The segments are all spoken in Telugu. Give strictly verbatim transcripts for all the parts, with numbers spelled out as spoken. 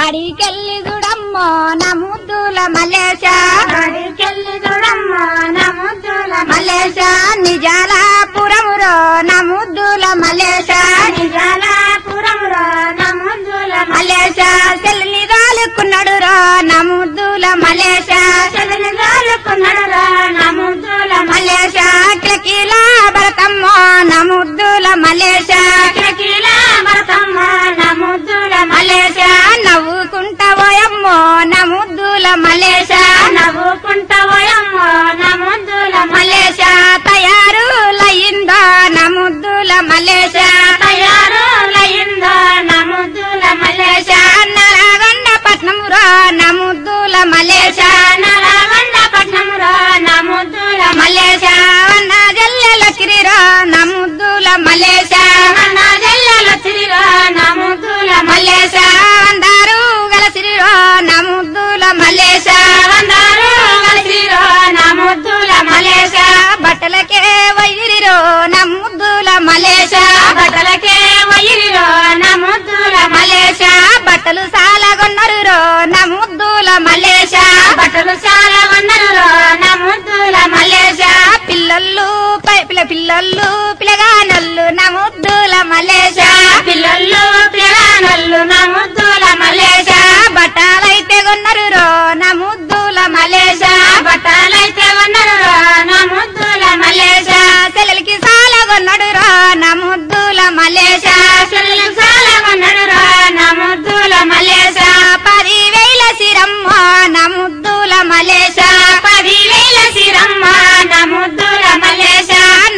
బడికెళ్ళి చూడమ్మో నా ముద్దుల మల్లేశ బడికెళ్ళి చూడమ్మో నా ముద్దుల మల్లేశ నిజాలాపురమురో నా ముద్దుల మల్లేశ నిజాలాపురంలో నా ముద్దుల మల్లేశ చెల్లిని దాలుకున్నాడు రో నా ముద్దుల మల్లేశ చెల్లిని దాలుకున్నాడు నా ముద్దుల మల్లేశ కిలకిలా భరతమ్మో నా ముద్దుల మల్లేశ కిలకిలా భరతమ్మ నా ముద్దుల మల్లేశ నవ్వుకుంటావోయమ్మో నా ముద్దుల మల్లేశ నవ్వుకుంటావోయమ్మో నా ముద్దుల మల్లేశ తయారులయ్యిందో నా ముద్దుల మల్లేశ తయారులయ్యిందో నా ముద్దుల మల్లేశ నలగొండ పట్నమురో నా ముద్దుల మల్లేశ నలగొండ పట్నంలో నా ముద్దుల మల్లేశ వన్న జల్లెల కిరిరో నా ముద్దుల మల్లేశ నా జల్లెల సిరిలో నా ముద్దుల మల్లేశ వందారు గలసిరిరో నా ముద్దుల మల్లేశ వందారు కలిసిరో నా ముద్దుల మల్లేశ బట్టలకే వైరిరో నా ముద్దుల మల్లేశ బట్టలకే వయ్యిరో నా ముద్దుల మల్లేశ బట్టలు సాలగొన్నరు రో నా ముద్దుల మల్లేశ బట్టలు చాలా ఉన్నరులో నా ముద్దుల మల్లేశ పిల్లలు పై పిల్ల పిల్లలు పిల్లగానల్లు నా ముద్దుల మల్లేశ పిల్లలు పిల్లనల్లు నా ముద్దుల మల్లేశ బట్టలైతే కొన్నరు రో నా ముద్దుల మల్లేశ బట్టలైతే ఉన్నరులో నా ముద్దుల మల్లేశ చెల్లెలికి సాలగొన్నడు రో నా ముద్దుల మల్లేశ చెల్లెలు చాలా ఉన్నరులో నా ముద్దుల మల్లేశ పదివేల సిరమ్మో నా ముద్దుల మల్లేశ పదివేల సిరమ్మ నా ముద్దుల మల్లేశ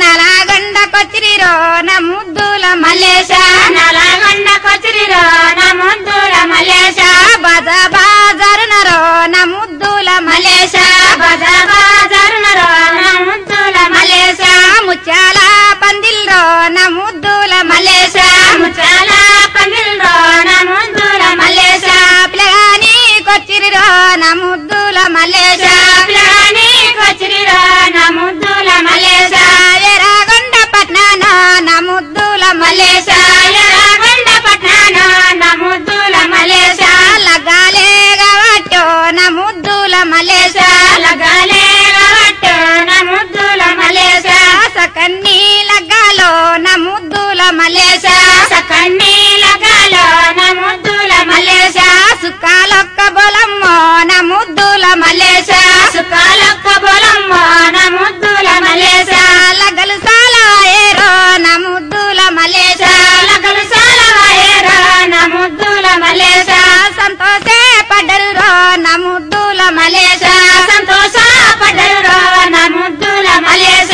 నలగొండకొచ్చిరిరో నా ముద్దుల మల్లేశ నలగొండ కొచ్చిరిరో నా ముద్దుల మల్లేశ బజ బాజరునరో నా ముద్దుల మల్లేశ బజ బాజరునరో నా ముద్దుల మల్లేశ ముత్యాల పందిల్రో నా ముద్దుల మల్లేశ ముచ్చాల పందిల్లో నా ముద్దుల మల్లేశ పిల్లగాని కొచ్చిరిరో నా ముద్దుల మల్లేశ పిల్లని కొచ్చిరిరో నా ముద్దుల మల్లేశ ఎర్రగొండ పట్నాన నా ముద్దుల మల్లేశ ఎర్రగొండ పట్నాన నా ముద్దుల మల్లేశ లగాలే గవట్టో నా ముద్దుల మల్లేశ లగాలే గవట్టో నా ముద్దుల మల్లేశ సకన్ని లగ్గాలో నా ముద్దుల మల్లేశ సకన్ని లగాలో నా ముద్దుల మల్లేశ సుక్కాలొక్క బొలమ్మో నా ముద్దుల మల్లేశ సుఖాలొక్క బొలమ్మ నా ముద్దుల మల్లేశ లగలు సాల ఏరో నా ముద్దుల మల్లేశ లగలు సాలవాయేరో నా ముద్దుల మల్లేశ సంతోషే పడ్డరు రో నా ముద్దుల మల్లేశ సంతోష పడ్డరురో నా ముద్దుల మల్లేశ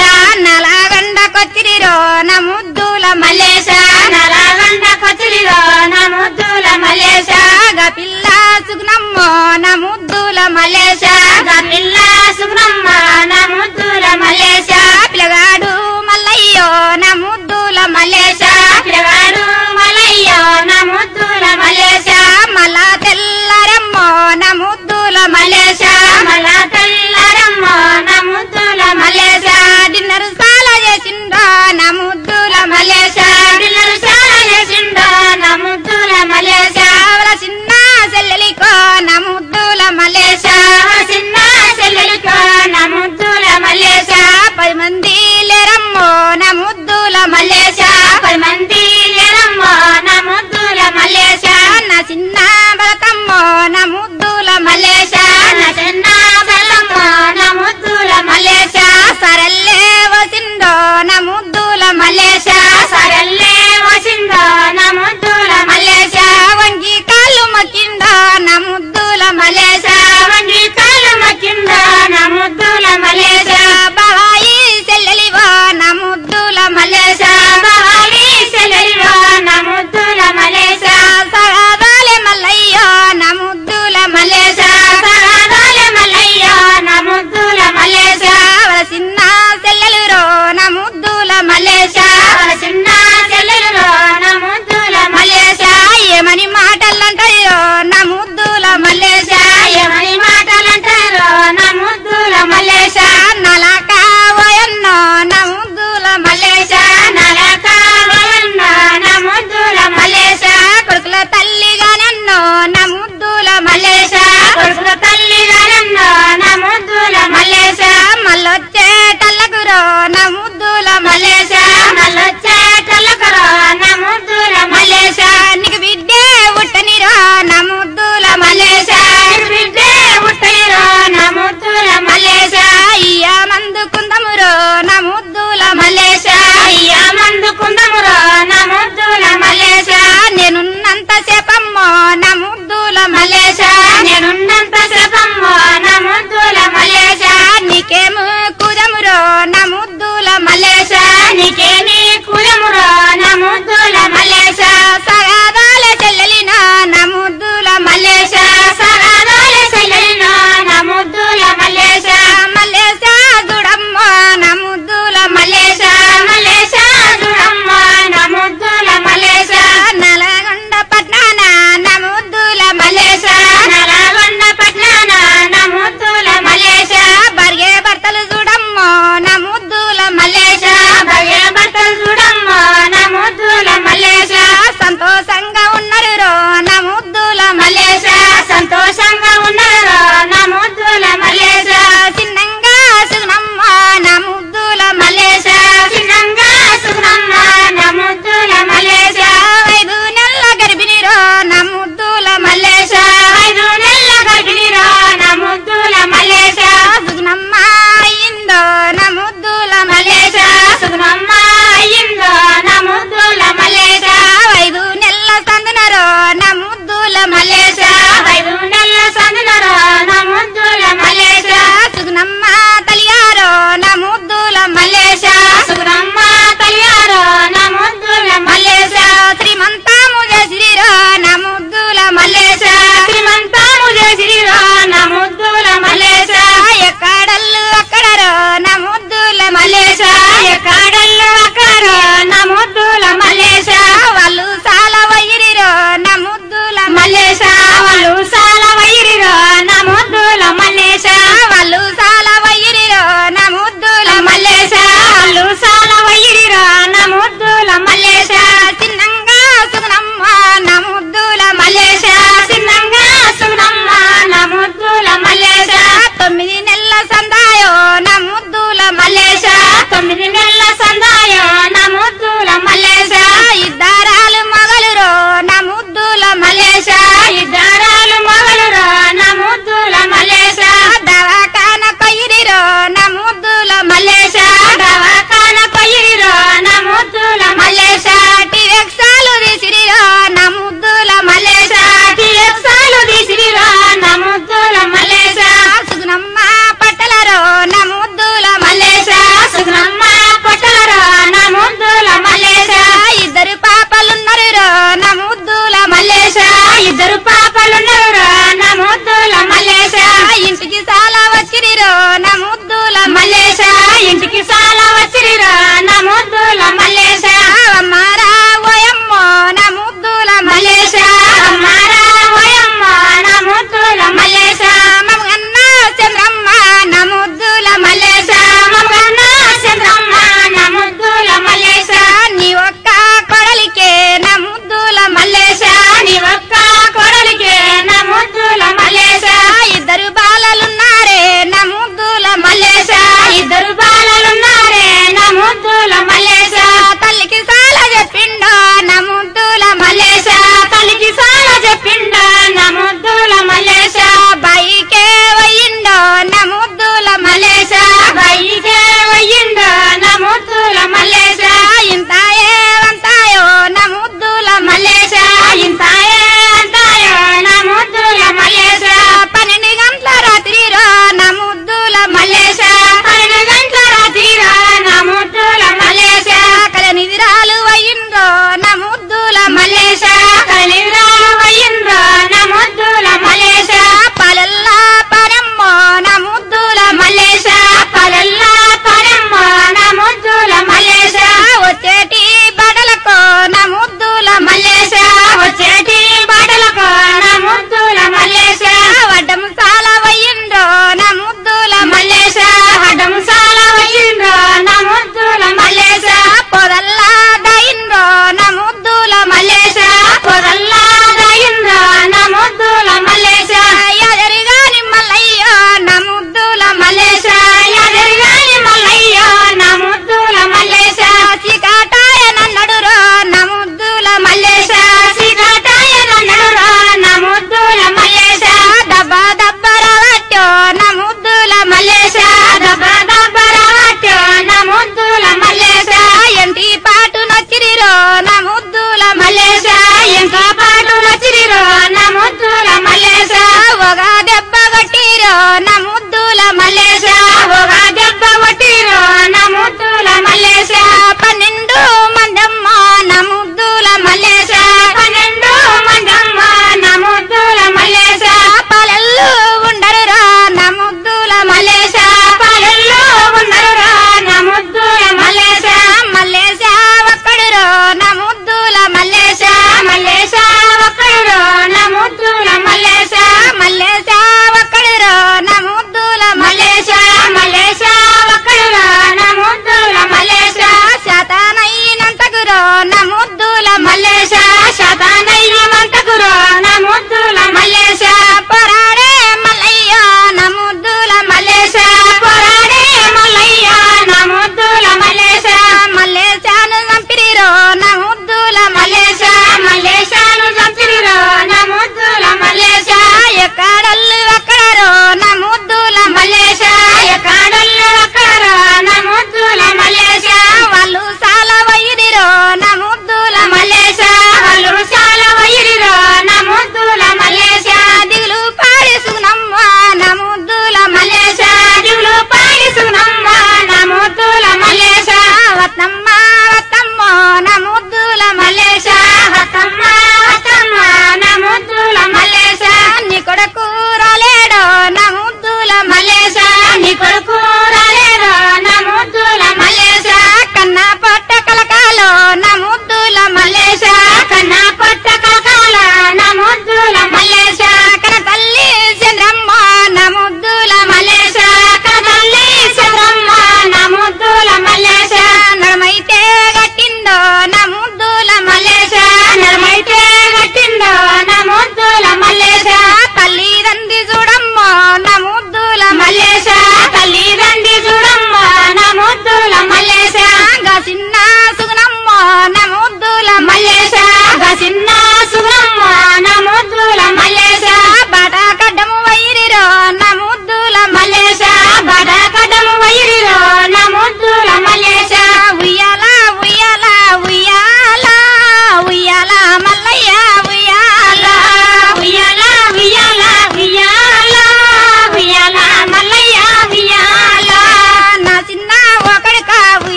నలగొండకొచ్చిరిరో నా ముద్దుల మల్లేశ నలగొండ కొచ్చిరిరో నా ముద్దుల మల్లేశ గపిల్ల సుగ్నమ్మో నా ముద్దుల మల్లేశ పిల్ల సుబ్రహ్మ నా ముద్దుల మల్లేశ పిల్లగాడు మల్లయ్యో నా ముద్దుల మల్లేశ పిల్లగాడు మలయ్యో నా ముద్దుల మల్లేశ మల్ల తెల్లరమ్మో నా ముద్దుల మల్లేశ మల తెల్లరమ్మ నా ముద్దుల మల్లేశ డిన్నర్ సాల చేసిండ్రో నా ముద్దుల మల్లేశ పిల్లలు చాలా చేసిండో నా ముద్దుల మల్లేశ వాళ్ళ చిన్న చెల్లెలికో నా ముద్దుల మల్లేశ చిన్న చెల్లెలికో నా ముద్దుల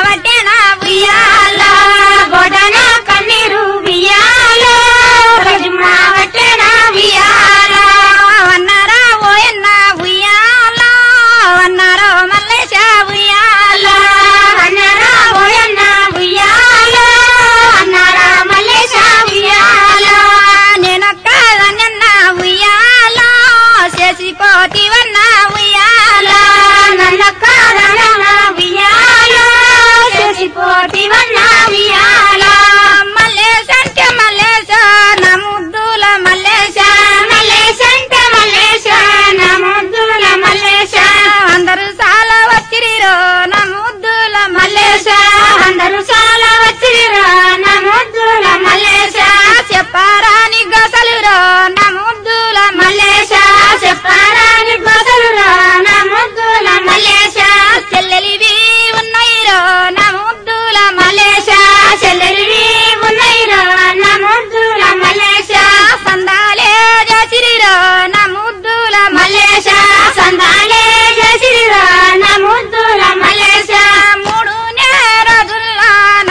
వట్టెనా ఉయ్యాలో బొటన కన్నీరు ఉయ్యాలో రజుమ్మ వట్టెన ఉయ్యాలో అన్నారా ఓయన్న ఉయ్యాలో అన్నారో మల్లేశ ఉయ్యాలో అన్నారా ఓయన్న ఉయ్యాలో అన్నారా మల్లేశ ఉయ్యాలో నేనొక్క దాన్నెన్న ఉయ్యాలో చేసిపోతివన్న ఉయ్యాలో నన్నొక్క దానన్న ఉయ్యాలో చేసిపోతివన్న ఉయ్యాలో మల్లేశ అంటే మల్లేశ నా ముద్దుల మల్లేశ మల్లేశంట మల్లేశ నా ముద్దుల మల్లేశ అందరూ చాలా వచ్చిరిరో నా ముద్దుల మల్లేశ అందరూ చాలా వచ్చిరా నా ముద్దుల మల్లేశ చెప్పారాని గసలురో నా ముద్దుల మల్లేశ చెప్పారాని గొసలురా నా ముద్దుల మల్లేశ చెల్లెలివి ఉన్నాయిరో నా ముద్దుల మల్లేశ చెల్లెలివి ఉన్నాయిరా నా ముద్దుల మల్లేశ సందాలే చేసిరిరో నా ముద్దుల మల్లేశ సందాలే చేసిరా నా ముద్దుల మల్లేశ మూడు నే రోజుల్లో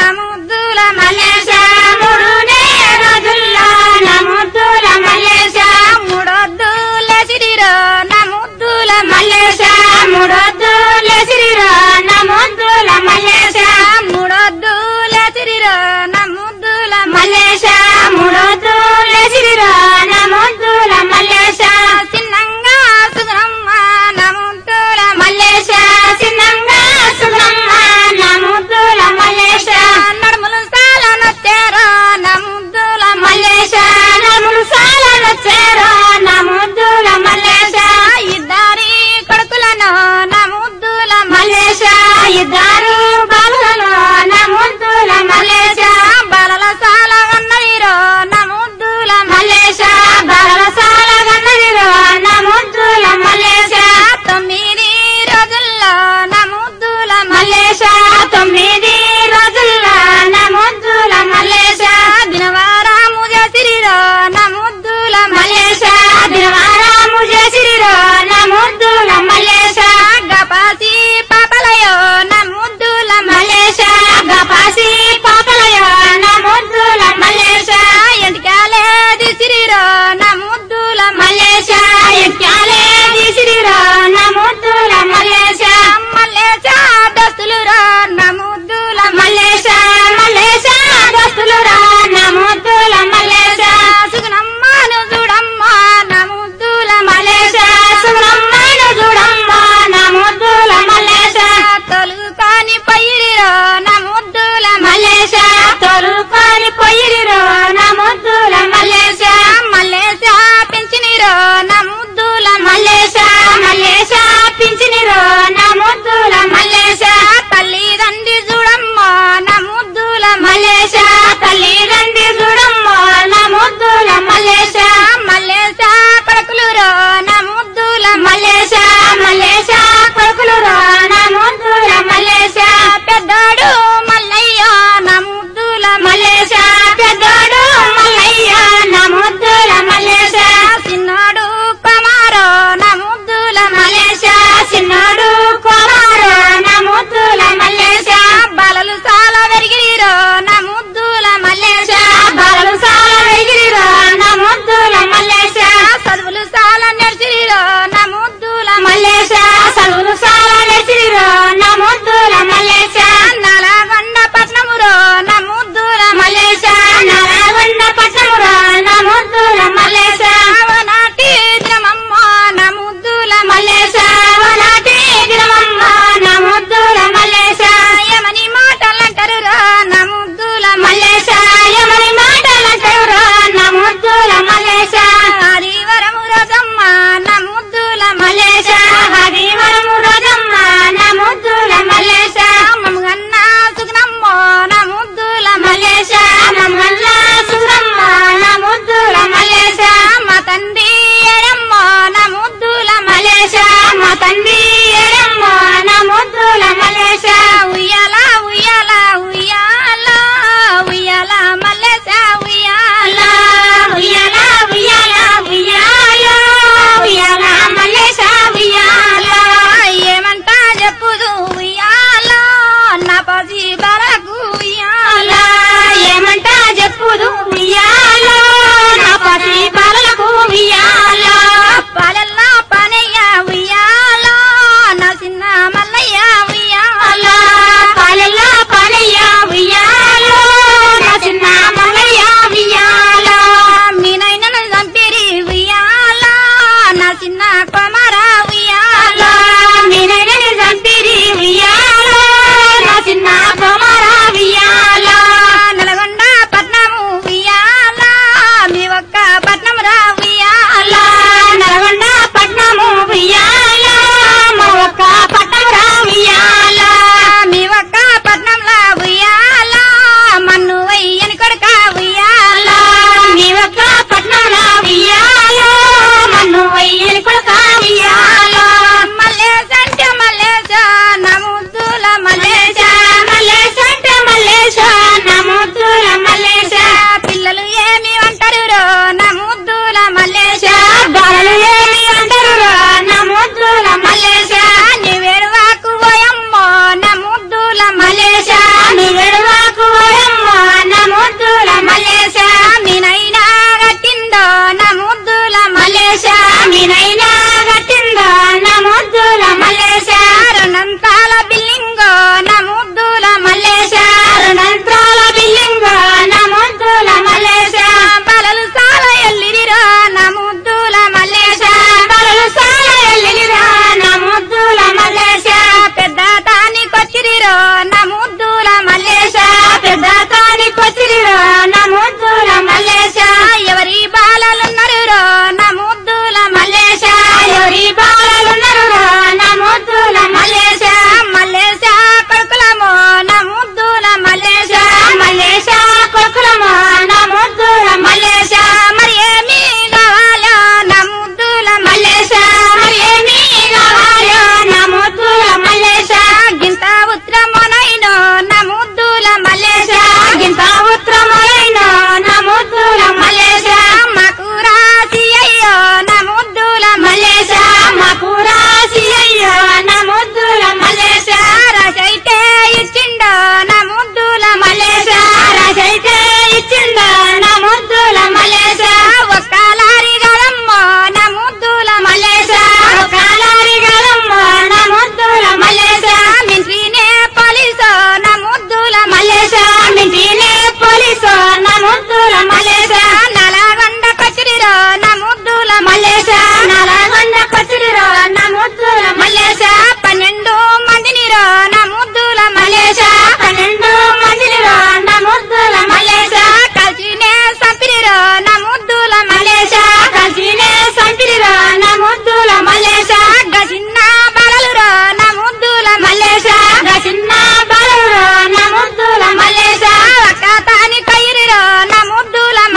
బాలకు ఉయ్యాల ఏమంట చెప్పుదు ఉయ్యాలో నా పసి బాలకు ఉయ్యాల పాలెల్లా పనయ్య ఉయ్యాల నా చిన్న మల్లయ్య ఉయ్యాల పాలెల్లా పనయ్య ఉయ్యాలో నా చిన్న మల్లయ్య ఉయ్యాల మీ నైనను చంపిరి ఉయ్యాల నా చిన్న కొమర ఉయ్యాల మీనని చంపిరి ఉయ్యాలో నా చిన్న కుమార ఉయ్యాల నల్గొండ పట్నము ఉయ్యాల మీ ఒక్క పట్నం రా ఉయ్యాల నల్గొండ పట్నము ఉయ్యాల మా ఒక్క పట్టం రా ఉయ్యాల మీ ఒక్క పట్నంలా ఉయ్యాల మన్ను వయ్యని కొడుక ఉయ్యాల మీ ఒక్క పట్నంలో ఉయ్యాల మన్ను వయ్యని కొడుక ఉయ్యాల మల్లేశ అంటే మల్లేశ నా ముద్దుల మల్లేశ మల్లేశ అంటే మల్లేశ నా ముద్దుల మల్లేశ పిల్లలు ఏమి అంటారు రో నా ముద్దుల మల్లేశ బాలలు ఏమి అంటారు నా ముద్దుల మల్లేశ నీవేడువాకు పోయమ్మో నా ముద్దుల మల్లేశ నీ వెడువాకు ఓయమ్మ నా ముద్దుల మల్లేశ మీనైనా గట్టిందో నా ముద్దుల మల్లేశ మీనైనా గట్టిందో నా ముద్దుల మల్లేశ రుణంతాల బిల్లింగో నా ముద్దుల మల్లేశ రుణంత్రాల బిల్లింగో నా ముద్దుల మల్లేశ బలలు సాల ఎల్లిరిరో నా ముద్దుల మల్లేశ బలలు సాల ఎల్లిరా నా ముద్దుల మల్లేశ పెద్ద తానికొచ్చిరిరో నా ముద్దుల మల్లేశ పెద్ద తానికొచ్చిరిరా నా ముద్దుల మల్లేశ ఎవరి బాలలున్నారు రో నా ముద్దుల మల్లేశ ఎవరి బాలలున్నారు నా ముద్దుల మల్లేశ మల్లేశ కొడుకులమో నా ముద్దుల మల్లేశ మల్లేశ కొడుకులమో నా ముద్దుల మల్లేశ మరి ఏమి కావాలో నా ముద్దుల మల్లేశ మరి ఏమి కావాలో నా ముద్దుల మల్లేశ గింత ఉత్తరమోనైనో నా ముద్దుల మల్లేశ గింత ఉత్తరమైన నా ముద్దుల మల్లేశ మాకు రాసి అయ్యో నా ముద్దుల మల్లేశ మాకు రాసి అయ్యో నా ముద్దుల మల్లేశ రాజైతే ఇచ్చిండో నా ముద్దుల మల్లేశ రాజైతే ఇచ్చిందో నా ముద్దుల మల్లేశ ఒక్క లారీ గలమ్మో నా ముద్దుల మల్లేశ కాలారి గలమ్మ నా ముద్దుల మల్లేశ మింట్రీనే పోలీసో నా ముద్దుల మల్లేశ మింటినే పోలీసు నా ముద్దుల మల్లేశ నలగొండ కచిరిరో నా ముద్దుల మల్లేశ నలగొండ పచ్చిరిరో నా ముద్దుల మల్లేశ పన్నెండు మందినిరో నా ముద్దుల మల్లేశ పన్నెండు మందిలో నా ముద్దుల మల్లేశ కలిసినే సంపిరిరో నా ముద్దుల మల్లేశ కలిసినే సంపిరిరో నా ముద్దుల మల్లేశ గసిన్న బలలురో నా ముద్దుల మల్లేశ చిన్న బాలురో నా ముద్దుల మల్లేశ ఒక్క తాని కయ్యిరిరో నా ముద్దుల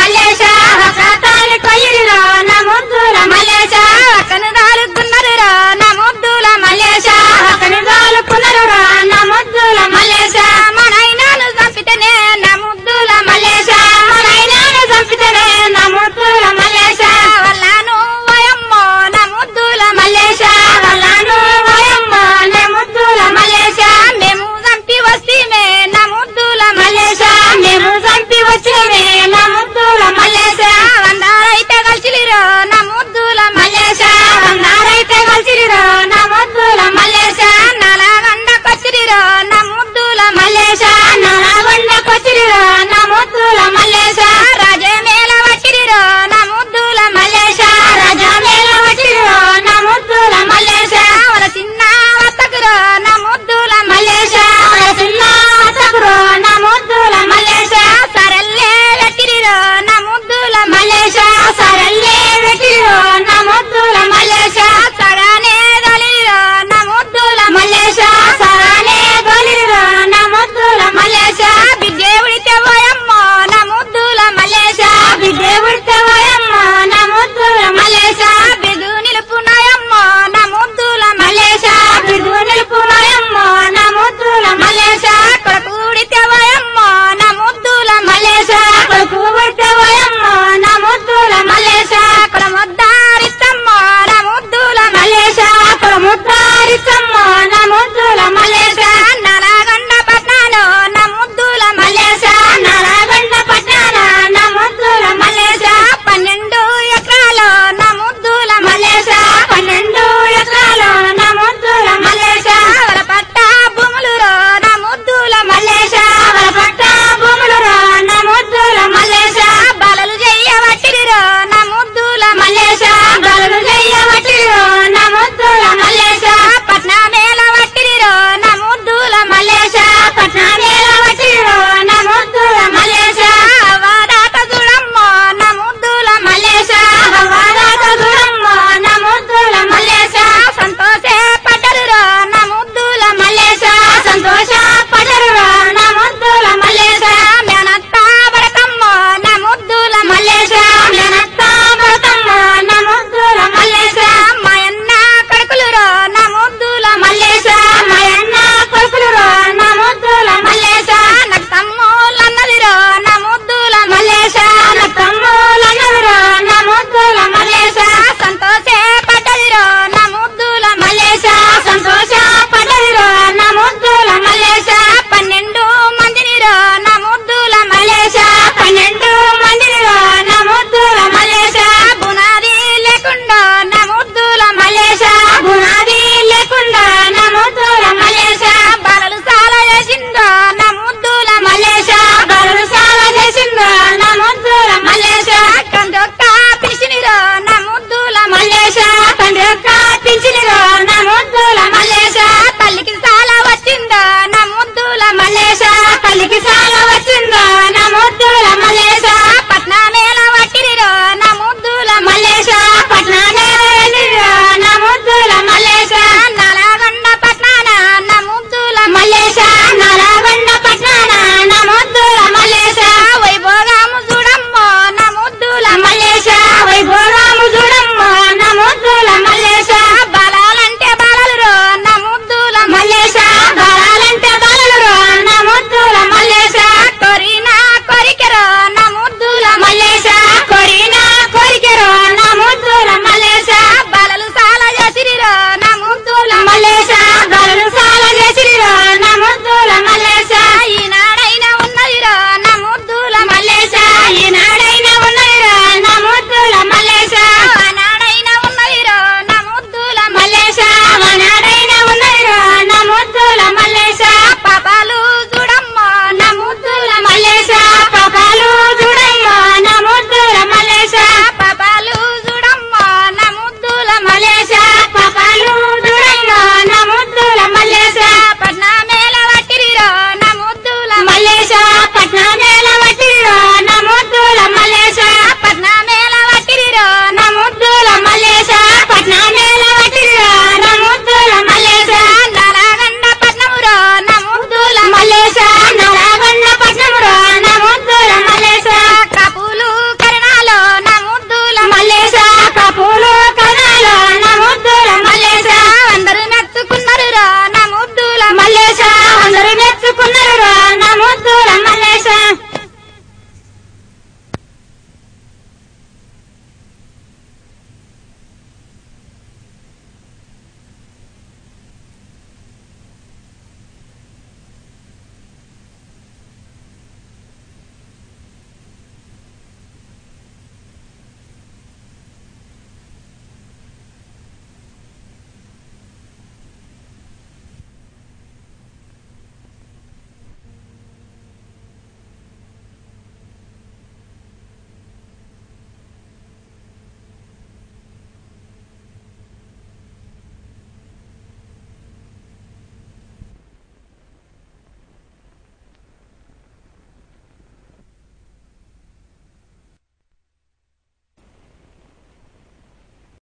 గాలికి సాల వచ్చిందో నా ముద్దుల మల్లేశ